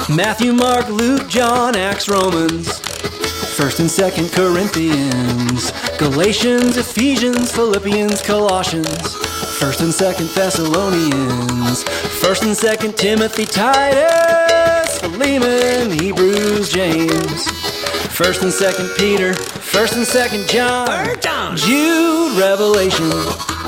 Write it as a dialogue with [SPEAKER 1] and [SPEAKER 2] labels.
[SPEAKER 1] Matthew, Mark, Luke, John, Acts, Romans, 1st and 2nd Corinthians, Galatians, Ephesians, Philippians, Colossians, 1st and 2nd Thessalonians, 1st and 2nd Timothy, Titus, Philemon, Hebrews, James, 1st and 2nd Peter, 1st and 2nd John, Jude, Revelation,